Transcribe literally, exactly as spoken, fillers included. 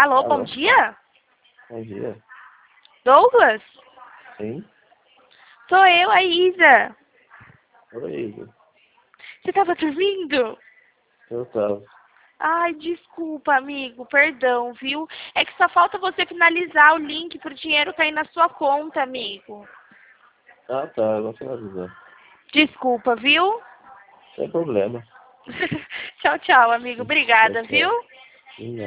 Alô, bom Alô? dia? Bom dia. Douglas? Sim? Sou eu, a Isa. Oi, Igor. Você tava dormindo? Eu tava. Ai, desculpa, amigo, perdão, viu? É que só falta você finalizar o link pro dinheiro cair na sua conta, amigo. Ah, tá. Eu vou finalizar. Desculpa, viu? Sem problema. Tchau, tchau, amigo. Tchau, Obrigada, viu? tchau. De nada.